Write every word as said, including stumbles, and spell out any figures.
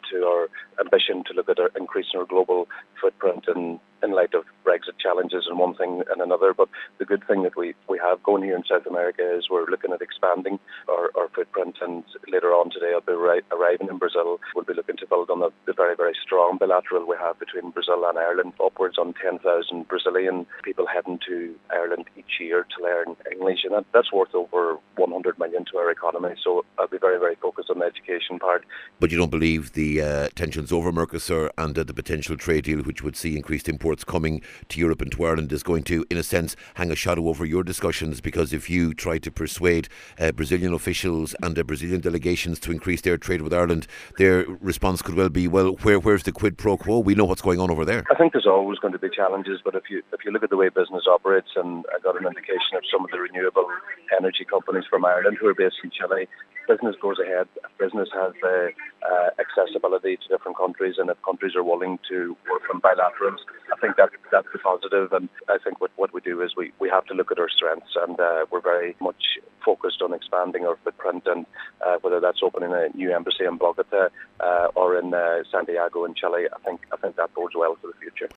to our ambition to look at our increasing our global footprint and in light of Brexit challenges and one thing and another. But the good thing that we, we have going here in South America is we're looking at expanding our, our footprint, and later on today I'll be arri- arriving in Brazil. We'll be looking to build on the, the very, very strong bilateral we have between Brazil and Ireland, upwards on ten thousand Brazilian people heading to Ireland each year to learn English, and that, that's worth over one hundred million to our economy. So I'll be very, very focused on the education part. But you don't believe the uh, tensions over Mercosur and uh, the potential trade deal, which would see increased imports coming to Europe and to Ireland, is going to, in a sense, hang a shadow over your discussions? Because if you try to persuade uh, Brazilian officials and uh, Brazilian delegations to increase their trade with Ireland, their response could well be, well, where where's the quid pro quo? We know what's going on over there. I think there's always going to be challenges, but if you if you look at the way business operates, and I got an indication of some of the renewable energy companies from Ireland who are based in Chile, business goes ahead. Business has uh, uh, accessibility to different countries, and if countries are willing to work on bilaterals, I think that that's a positive. And I think what, what we do is we, we have to look at our strengths, and uh, we're very much focused on expanding our footprint, and uh, whether that's opening a new embassy in Bogota uh, or in uh, Santiago in Chile, I think I think that bodes well for the future.